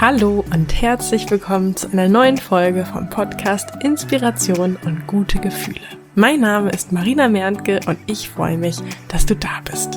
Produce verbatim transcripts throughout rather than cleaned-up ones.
Hallo und herzlich willkommen zu einer neuen Folge vom Podcast Inspiration und gute Gefühle. Mein Name ist Marina Merntke und ich freue mich, dass du da bist.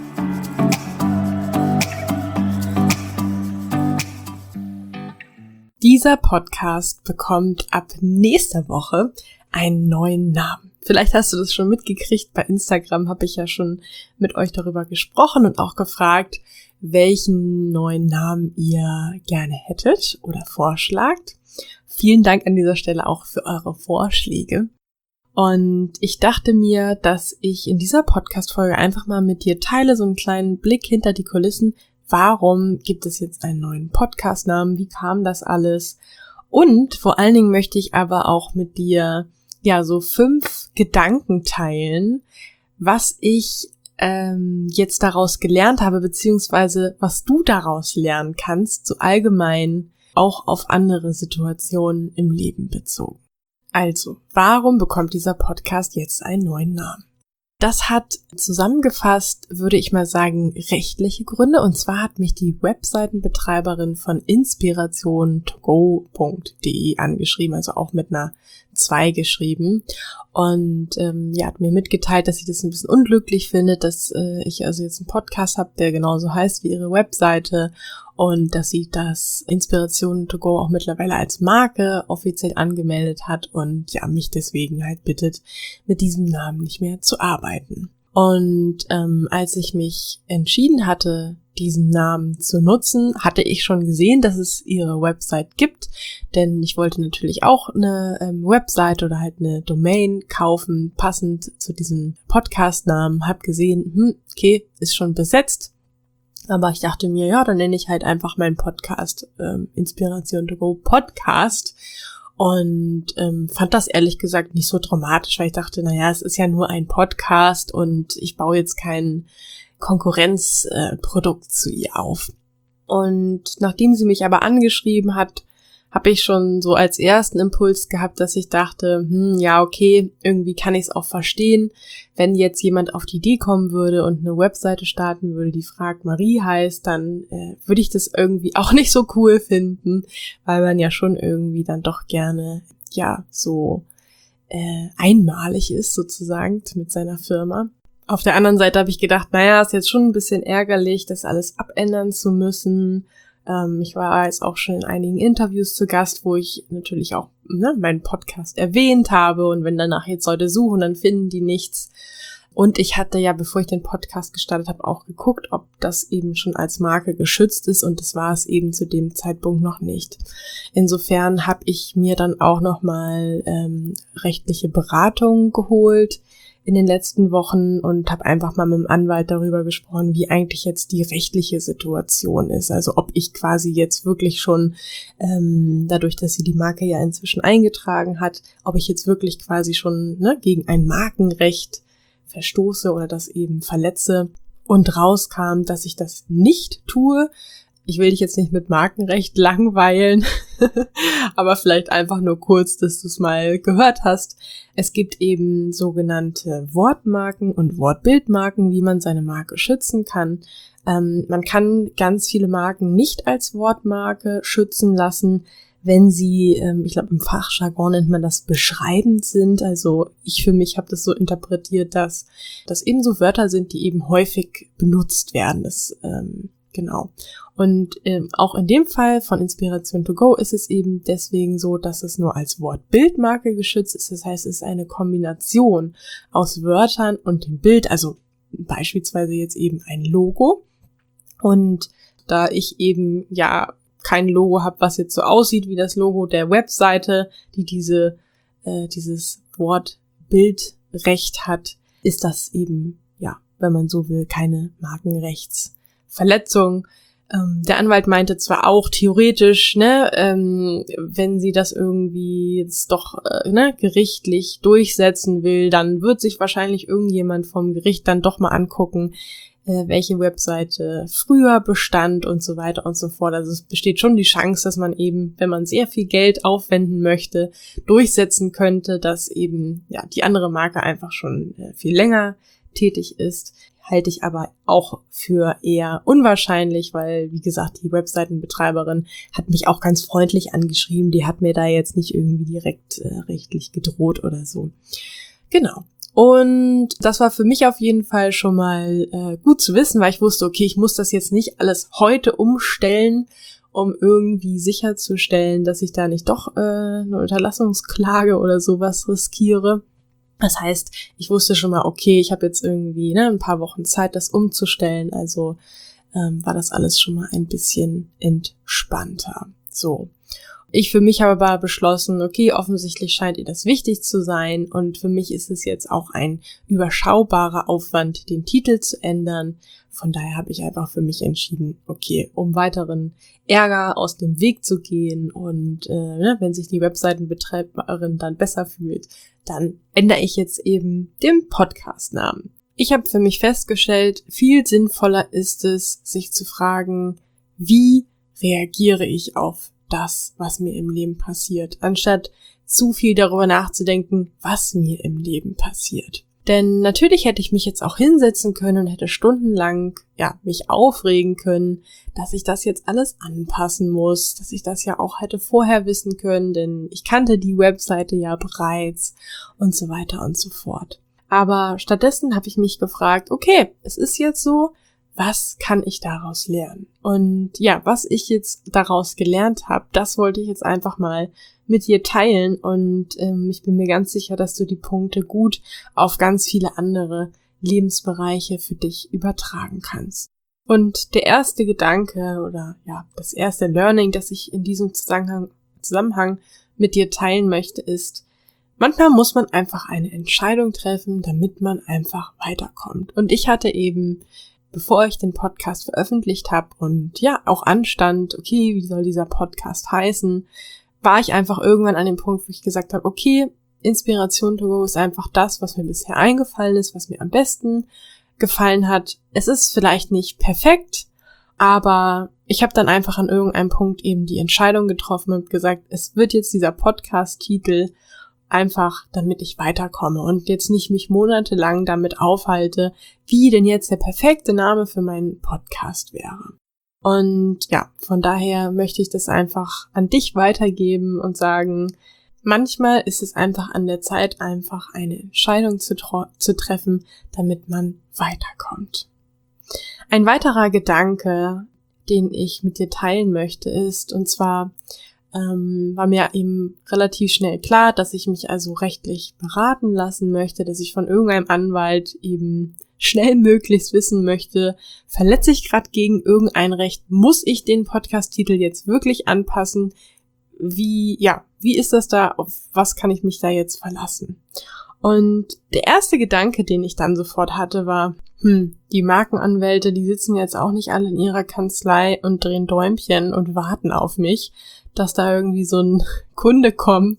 Dieser Podcast bekommt ab nächster Woche einen neuen Namen. Vielleicht hast du das schon mitgekriegt, bei Instagram habe ich ja schon mit euch darüber gesprochen und auch gefragt, welchen neuen Namen ihr gerne hättet oder vorschlagt. Vielen Dank an dieser Stelle auch für eure Vorschläge. Und ich dachte mir, dass ich in dieser Podcast-Folge einfach mal mit dir teile, so einen kleinen Blick hinter die Kulissen. Warum gibt es jetzt einen neuen Podcast-Namen? Wie kam das alles? Und vor allen Dingen möchte ich aber auch mit dir ja so fünf Gedanken teilen, was ich ähm, jetzt daraus gelernt habe, beziehungsweise was du daraus lernen kannst, so allgemein auch auf andere Situationen im Leben bezogen. Also, warum bekommt dieser Podcast jetzt einen neuen Namen? Das hat zusammengefasst, würde ich mal sagen, rechtliche Gründe. Und zwar hat mich die Webseitenbetreiberin von inspiration to go punkt de angeschrieben, also auch mit einer zwei geschrieben. Und ähm, ja, hat mir mitgeteilt, dass sie das ein bisschen unglücklich findet, dass äh, ich also jetzt einen Podcast habe, der genauso heißt wie ihre Webseite. Und dass sie das Inspiration to go auch mittlerweile als Marke offiziell angemeldet hat und ja, mich deswegen halt bittet, mit diesem Namen nicht mehr zu arbeiten. Und ähm, als ich mich entschieden hatte, diesen Namen zu nutzen, hatte ich schon gesehen, dass es ihre Website gibt, denn ich wollte natürlich auch eine ähm, Website oder halt eine Domain kaufen, passend zu diesem Podcast-Namen, hab gesehen, hm, okay, ist schon besetzt. Aber ich dachte mir, ja, dann nenne ich halt einfach meinen Podcast ähm, Inspiration to go Podcast und ähm, fand das ehrlich gesagt nicht so dramatisch, weil ich dachte, naja, es ist ja nur ein Podcast und ich baue jetzt kein Konkurrenzprodukt äh, zu ihr auf. Und nachdem sie mich aber angeschrieben hat, habe ich schon so als ersten Impuls gehabt, dass ich dachte, hm, ja, okay, irgendwie kann ich es auch verstehen, wenn jetzt jemand auf die Idee kommen würde und eine Webseite starten würde, die Frag Marie heißt, dann äh, würde ich das irgendwie auch nicht so cool finden, weil man ja schon irgendwie dann doch gerne, ja, so äh, einmalig ist sozusagen mit seiner Firma. Auf der anderen Seite habe ich gedacht, naja, ist jetzt schon ein bisschen ärgerlich, das alles abändern zu müssen. Ich war jetzt auch schon in einigen Interviews zu Gast, wo ich natürlich auch ne, meinen Podcast erwähnt habe und wenn danach jetzt Leute suchen, dann finden die nichts. Und ich hatte ja, bevor ich den Podcast gestartet habe, auch geguckt, ob das eben schon als Marke geschützt ist und das war es eben zu dem Zeitpunkt noch nicht. Insofern habe ich mir dann auch nochmal ähm, rechtliche Beratung geholt in den letzten Wochen und habe einfach mal mit dem Anwalt darüber gesprochen, wie eigentlich jetzt die rechtliche Situation ist. Also ob ich quasi jetzt wirklich schon, ähm, dadurch, dass sie die Marke ja inzwischen eingetragen hat, ob ich jetzt wirklich quasi schon ne, gegen ein Markenrecht verstoße oder das eben verletze. Und rauskam, dass ich das nicht tue. Ich will dich jetzt nicht mit Markenrecht langweilen, aber vielleicht einfach nur kurz, dass du es mal gehört hast. Es gibt eben sogenannte Wortmarken und Wortbildmarken, wie man seine Marke schützen kann. Ähm, man kann ganz viele Marken nicht als Wortmarke schützen lassen, wenn sie, ähm, ich glaube im Fachjargon nennt man das, beschreibend sind. Also ich für mich habe das so interpretiert, dass das eben so Wörter sind, die eben häufig benutzt werden. Das ähm, Genau. Und ähm, auch in dem Fall von Inspiration to go ist es eben deswegen so, dass es nur als Wortbildmarke geschützt ist. Das heißt, es ist eine Kombination aus Wörtern und dem Bild, also beispielsweise jetzt eben ein Logo. Und da ich eben ja kein Logo habe, was jetzt so aussieht wie das Logo der Webseite, die diese äh, dieses Wortbildrecht hat, ist das eben, ja, wenn man so will, keine Markenrechts Verletzung. Ähm, der Anwalt meinte zwar auch theoretisch, ne, ähm, wenn sie das irgendwie jetzt doch äh, ne, gerichtlich durchsetzen will, dann wird sich wahrscheinlich irgendjemand vom Gericht dann doch mal angucken, äh, welche Webseite früher bestand und so weiter und so fort. Also es besteht schon die Chance, dass man eben, wenn man sehr viel Geld aufwenden möchte, durchsetzen könnte, dass eben ja die andere Marke einfach schon äh, viel länger tätig ist, halte ich aber auch für eher unwahrscheinlich, weil, wie gesagt, die Webseitenbetreiberin hat mich auch ganz freundlich angeschrieben. Die hat mir da jetzt nicht irgendwie direkt äh, rechtlich gedroht oder so. Genau. Und das war für mich auf jeden Fall schon mal äh, gut zu wissen, weil ich wusste, okay, ich muss das jetzt nicht alles heute umstellen, um irgendwie sicherzustellen, dass ich da nicht doch äh, eine Unterlassungsklage oder sowas riskiere. Das heißt, ich wusste schon mal, okay, ich habe jetzt irgendwie ne, ein paar Wochen Zeit, das umzustellen. Also ähm, war das alles schon mal ein bisschen entspannter. So. Ich für mich habe aber beschlossen, okay, offensichtlich scheint ihr das wichtig zu sein und für mich ist es jetzt auch ein überschaubarer Aufwand, den Titel zu ändern. Von daher habe ich einfach für mich entschieden, okay, um weiteren Ärger aus dem Weg zu gehen und äh, ne, wenn sich die Webseitenbetreiberin dann besser fühlt, dann ändere ich jetzt eben den Podcast-Namen. Ich habe für mich festgestellt, viel sinnvoller ist es, sich zu fragen, wie reagiere ich auf das, was mir im Leben passiert, anstatt zu viel darüber nachzudenken, was mir im Leben passiert. Denn natürlich hätte ich mich jetzt auch hinsetzen können und hätte stundenlang, ja, mich aufregen können, dass ich das jetzt alles anpassen muss, dass ich das ja auch hätte vorher wissen können, denn ich kannte die Webseite ja bereits und so weiter und so fort. Aber stattdessen habe ich mich gefragt, okay, es ist jetzt so, was kann ich daraus lernen? Und ja, was ich jetzt daraus gelernt habe, das wollte ich jetzt einfach mal mit dir teilen und ähm, ich bin mir ganz sicher, dass du die Punkte gut auf ganz viele andere Lebensbereiche für dich übertragen kannst. Und der erste Gedanke oder ja, das erste Learning, das ich in diesem Zusammenhang, Zusammenhang mit dir teilen möchte, ist, manchmal muss man einfach eine Entscheidung treffen, damit man einfach weiterkommt. Und ich hatte eben, bevor ich den Podcast veröffentlicht habe und ja, auch anstand, okay, wie soll dieser Podcast heißen, war ich einfach irgendwann an dem Punkt, wo ich gesagt habe, okay, Inspiration to go ist einfach das, was mir bisher eingefallen ist, was mir am besten gefallen hat. Es ist vielleicht nicht perfekt, aber ich habe dann einfach an irgendeinem Punkt eben die Entscheidung getroffen und gesagt, es wird jetzt dieser Podcast-Titel einfach, damit ich weiterkomme und jetzt nicht mich monatelang damit aufhalte, wie denn jetzt der perfekte Name für meinen Podcast wäre. Und ja, von daher möchte ich das einfach an dich weitergeben und sagen, manchmal ist es einfach an der Zeit, einfach eine Entscheidung zu, tro- zu treffen, damit man weiterkommt. Ein weiterer Gedanke, den ich mit dir teilen möchte, ist, und zwar ähm, war mir eben relativ schnell klar, dass ich mich also rechtlich beraten lassen möchte, dass ich von irgendeinem Anwalt eben schnell möglichst wissen möchte, verletze ich gerade gegen irgendein Recht, muss ich den Podcast-Titel jetzt wirklich anpassen? Wie, ja, wie ist das da? Auf was kann ich mich da jetzt verlassen? Und der erste Gedanke, den ich dann sofort hatte, war, hm, die Markenanwälte, die sitzen jetzt auch nicht alle in ihrer Kanzlei und drehen Däumchen und warten auf mich, dass da irgendwie so ein Kunde kommt,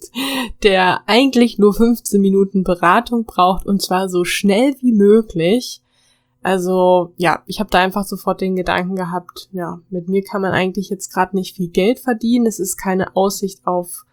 der eigentlich nur fünfzehn Minuten Beratung braucht und zwar so schnell wie möglich. Also ja, ich habe da einfach sofort den Gedanken gehabt, ja, mit mir kann man eigentlich jetzt gerade nicht viel Geld verdienen. Es ist keine Aussicht auf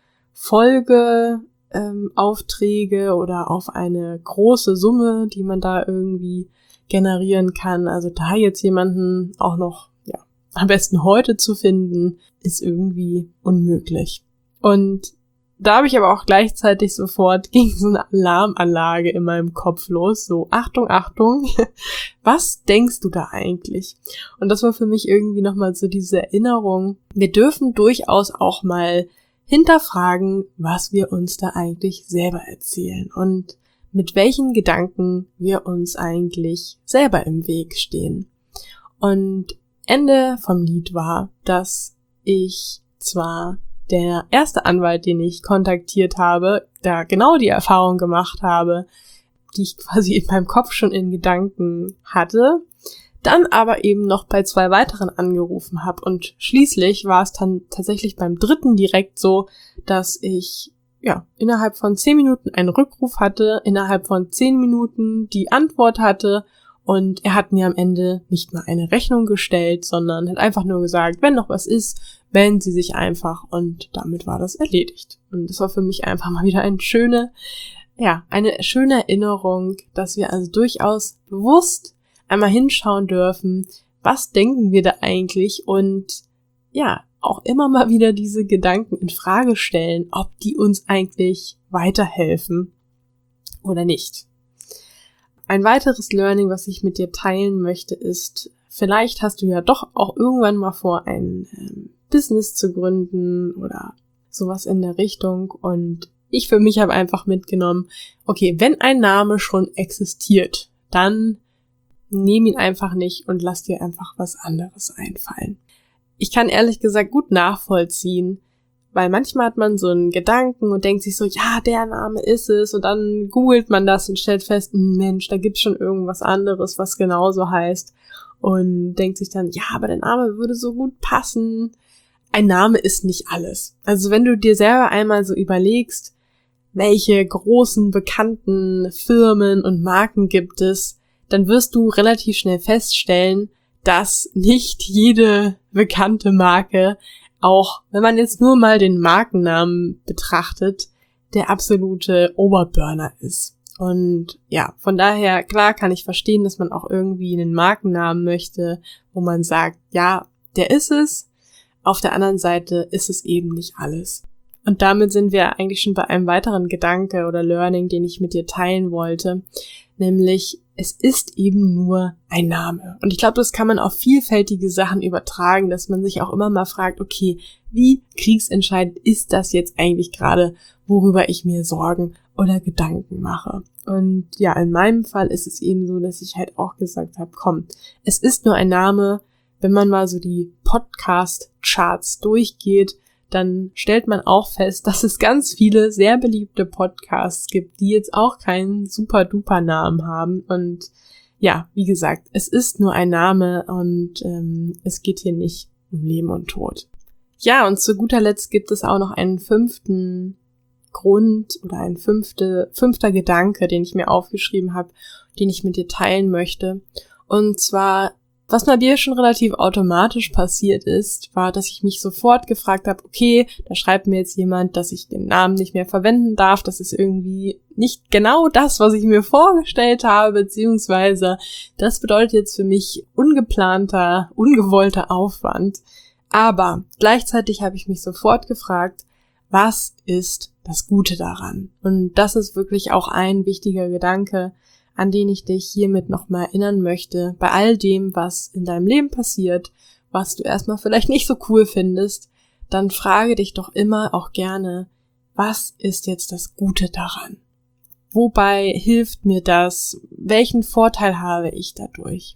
Folgeaufträge ähm, oder auf eine große Summe, die man da irgendwie generieren kann. Also da jetzt jemanden auch noch am besten heute zu finden, ist irgendwie unmöglich. Und da habe ich aber auch gleichzeitig sofort ging so eine Alarmanlage in meinem Kopf los. So, Achtung, Achtung, was denkst du da eigentlich? Und das war für mich irgendwie nochmal so diese Erinnerung. Wir dürfen durchaus auch mal hinterfragen, was wir uns da eigentlich selber erzählen und mit welchen Gedanken wir uns eigentlich selber im Weg stehen. Und Ende vom Lied war, dass ich zwar der erste Anwalt, den ich kontaktiert habe, da genau die Erfahrung gemacht habe, die ich quasi in meinem Kopf schon in Gedanken hatte, dann aber eben noch bei zwei weiteren angerufen habe und schließlich war es dann tatsächlich beim dritten direkt so, dass ich ja innerhalb von zehn Minuten einen Rückruf hatte, innerhalb von zehn Minuten die Antwort hatte. Und er hat mir am Ende nicht mal eine Rechnung gestellt, sondern hat einfach nur gesagt, wenn noch was ist, melden Sie sich einfach. Und damit war das erledigt. Und das war für mich einfach mal wieder eine schöne ja, eine schöne Erinnerung, dass wir also durchaus bewusst einmal hinschauen dürfen, was denken wir da eigentlich und ja, auch immer mal wieder diese Gedanken in Frage stellen, ob die uns eigentlich weiterhelfen oder nicht. Ein weiteres Learning, was ich mit dir teilen möchte, ist, vielleicht hast du ja doch auch irgendwann mal vor, ein ähm, Business zu gründen oder sowas in der Richtung. Und ich für mich habe einfach mitgenommen, okay, wenn ein Name schon existiert, dann nimm ihn einfach nicht und lass dir einfach was anderes einfallen. Ich kann ehrlich gesagt gut nachvollziehen, weil manchmal hat man so einen Gedanken und denkt sich so, ja, der Name ist es, und dann googelt man das und stellt fest, Mensch, da gibt's schon irgendwas anderes, was genauso heißt, und denkt sich dann, ja, aber der Name würde so gut passen. Ein Name ist nicht alles. Also wenn du dir selber einmal so überlegst, welche großen, bekannten Firmen und Marken gibt es, dann wirst du relativ schnell feststellen, dass nicht jede bekannte Marke, auch wenn man jetzt nur mal den Markennamen betrachtet, der absolute Oberburner ist. Und ja, von daher, klar kann ich verstehen, dass man auch irgendwie einen Markennamen möchte, wo man sagt, ja, der ist es. Auf der anderen Seite ist es eben nicht alles. Und damit sind wir eigentlich schon bei einem weiteren Gedanke oder Learning, den ich mit dir teilen wollte, nämlich es ist eben nur ein Name. Und ich glaube, das kann man auf vielfältige Sachen übertragen, dass man sich auch immer mal fragt, okay, wie kriegsentscheidend ist das jetzt eigentlich gerade, worüber ich mir Sorgen oder Gedanken mache? Und ja, in meinem Fall ist es eben so, dass ich halt auch gesagt habe, komm, es ist nur ein Name. Wenn man mal so die Podcast-Charts durchgeht, dann stellt man auch fest, dass es ganz viele sehr beliebte Podcasts gibt, die jetzt auch keinen super-duper Namen haben. Und ja, wie gesagt, es ist nur ein Name und ähm, es geht hier nicht um Leben und Tod. Ja, und zu guter Letzt gibt es auch noch einen fünften Grund oder ein fünfte, fünfter Gedanke, den ich mir aufgeschrieben habe, den ich mit dir teilen möchte. Und zwar, was bei mir schon relativ automatisch passiert ist, war, dass ich mich sofort gefragt habe, okay, da schreibt mir jetzt jemand, dass ich den Namen nicht mehr verwenden darf. Das ist irgendwie nicht genau das, was ich mir vorgestellt habe, beziehungsweise das bedeutet jetzt für mich ungeplanter, ungewollter Aufwand. Aber gleichzeitig habe ich mich sofort gefragt, was ist das Gute daran? Und das ist wirklich auch ein wichtiger Gedanke, an den ich dich hiermit nochmal erinnern möchte, bei all dem, was in deinem Leben passiert, was du erstmal vielleicht nicht so cool findest, dann frage dich doch immer auch gerne, was ist jetzt das Gute daran? Wobei hilft mir das? Welchen Vorteil habe ich dadurch?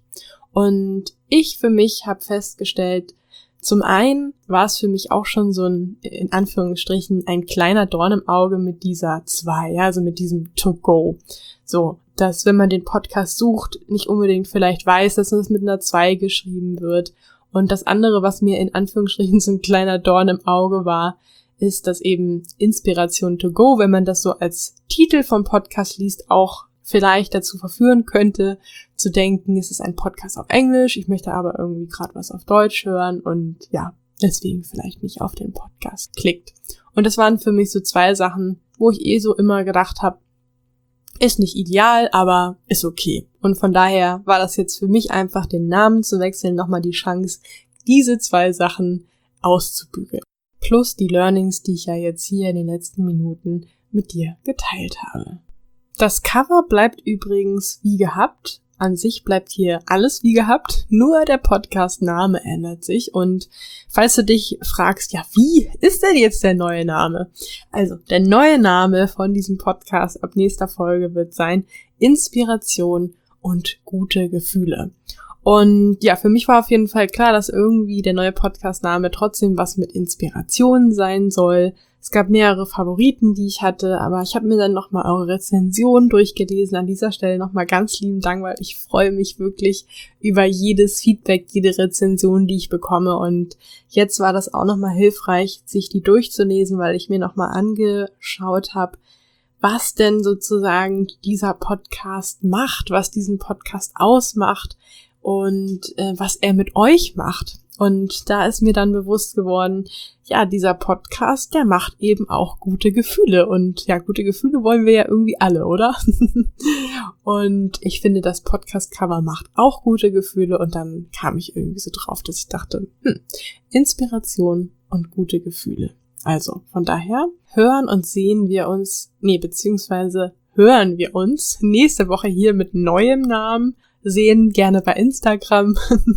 Und ich für mich habe festgestellt, zum einen war es für mich auch schon so ein, in Anführungsstrichen, ein kleiner Dorn im Auge mit dieser zwei, ja, also mit diesem To-Go. So, dass wenn man den Podcast sucht, nicht unbedingt vielleicht weiß, dass es mit einer zwei geschrieben wird. Und das andere, was mir in Anführungsstrichen so ein kleiner Dorn im Auge war, ist, dass eben Inspiration to go, wenn man das so als Titel vom Podcast liest, auch vielleicht dazu verführen könnte, zu denken, es ist ein Podcast auf Englisch, ich möchte aber irgendwie gerade was auf Deutsch hören und ja, deswegen vielleicht nicht auf den Podcast klickt. Und das waren für mich so zwei Sachen, wo ich eh so immer gedacht habe, ist nicht ideal, aber ist okay. Und von daher war das jetzt für mich einfach, den Namen zu wechseln, nochmal die Chance, diese zwei Sachen auszubügeln. Plus die Learnings, die ich ja jetzt hier in den letzten Minuten mit dir geteilt habe. Das Cover bleibt übrigens wie gehabt. An sich bleibt hier alles wie gehabt, nur der Podcast-Name ändert sich. Und falls du dich fragst, ja, wie ist denn jetzt der neue Name? Also, der neue Name von diesem Podcast ab nächster Folge wird sein Inspiration und gute Gefühle. Und ja, für mich war auf jeden Fall klar, dass irgendwie der neue Podcast-Name trotzdem was mit Inspiration sein soll. Es gab mehrere Favoriten, die ich hatte, aber ich habe mir dann nochmal eure Rezension durchgelesen. An dieser Stelle nochmal ganz lieben Dank, weil ich freue mich wirklich über jedes Feedback, jede Rezension, die ich bekomme. Und jetzt war das auch nochmal hilfreich, sich die durchzulesen, weil ich mir nochmal angeschaut habe, was denn sozusagen dieser Podcast macht, was diesen Podcast ausmacht und äh, was er mit euch macht. Und da ist mir dann bewusst geworden, ja, dieser Podcast, der macht eben auch gute Gefühle. Und ja, gute Gefühle wollen wir ja irgendwie alle, oder? Und ich finde, das Podcast-Cover macht auch gute Gefühle. Und dann kam ich irgendwie so drauf, dass ich dachte, hm, Inspiration und gute Gefühle. Also, von daher hören und sehen wir uns, nee, beziehungsweise hören wir uns nächste Woche hier mit neuem Namen. Sehen gerne bei Instagram.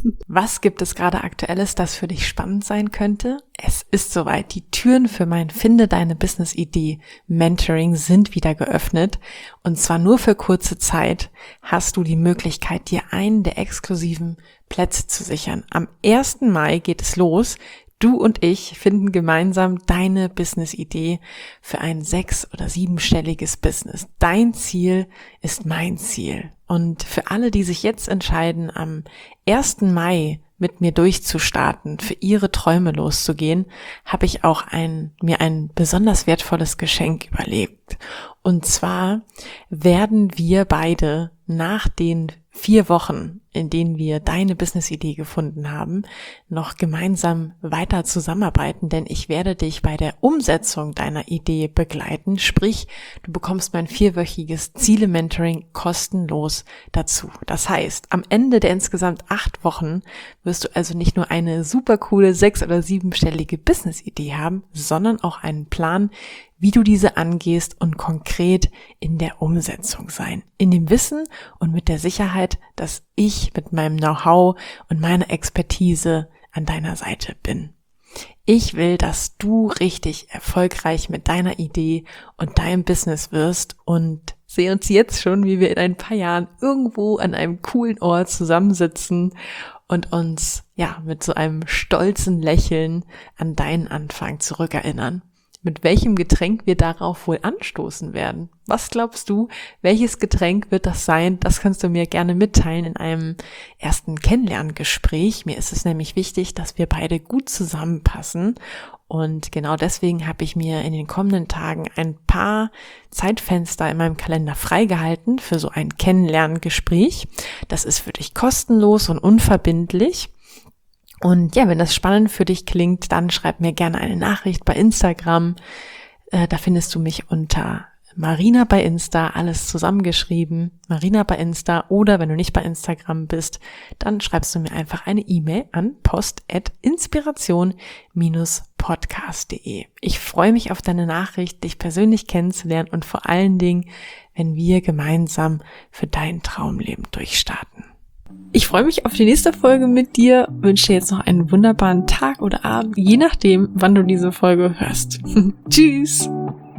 Was gibt es gerade Aktuelles, das für dich spannend sein könnte? Es ist soweit. Die Türen für mein Finde deine Business-Idee Mentoring sind wieder geöffnet. Und zwar nur für kurze Zeit hast du die Möglichkeit, dir einen der exklusiven Plätze zu sichern. Am ersten Mai geht es los. Du und ich finden gemeinsam deine Business-Idee für ein sechs- oder siebenstelliges Business. Dein Ziel ist mein Ziel. Und für alle, die sich jetzt entscheiden, am ersten Mai mit mir durchzustarten, für ihre Träume loszugehen, habe ich auch ein, mir ein besonders wertvolles Geschenk überlegt. Und zwar werden wir beide nach den vier Wochen, in denen wir deine Business-Idee gefunden haben, noch gemeinsam weiter zusammenarbeiten, denn ich werde dich bei der Umsetzung deiner Idee begleiten, sprich, du bekommst mein vierwöchiges Ziele-Mentoring kostenlos dazu. Das heißt, am Ende der insgesamt acht Wochen wirst du also nicht nur eine super coole sechs- oder siebenstellige Business-Idee haben, sondern auch einen Plan, wie du diese angehst und konkret in der Umsetzung sein. In dem Wissen und mit der Sicherheit, dass ich mit meinem Know-how und meiner Expertise an deiner Seite bin. Ich will, dass du richtig erfolgreich mit deiner Idee und deinem Business wirst und sehe uns jetzt schon, wie wir in ein paar Jahren irgendwo an einem coolen Ort zusammensitzen und uns ja mit so einem stolzen Lächeln an deinen Anfang zurückerinnern. Mit welchem Getränk wir darauf wohl anstoßen werden. Was glaubst du, welches Getränk wird das sein? Das kannst du mir gerne mitteilen in einem ersten Kennenlerngespräch. Mir ist es nämlich wichtig, dass wir beide gut zusammenpassen. Und genau deswegen habe ich mir in den kommenden Tagen ein paar Zeitfenster in meinem Kalender freigehalten für so ein Kennenlerngespräch. Das ist für dich kostenlos und unverbindlich. Und ja, wenn das spannend für dich klingt, dann schreib mir gerne eine Nachricht bei Instagram. Äh, da findest du mich unter Marina bei Insta, alles zusammengeschrieben, Marina bei Insta. Oder wenn du nicht bei Instagram bist, dann schreibst du mir einfach eine E-Mail an post at inspiration dash podcast punkt de. Ich freue mich auf deine Nachricht, dich persönlich kennenzulernen und vor allen Dingen, wenn wir gemeinsam für dein Traumleben durchstarten. Ich freue mich auf die nächste Folge mit dir, wünsche dir jetzt noch einen wunderbaren Tag oder Abend, je nachdem, wann du diese Folge hörst. Tschüss!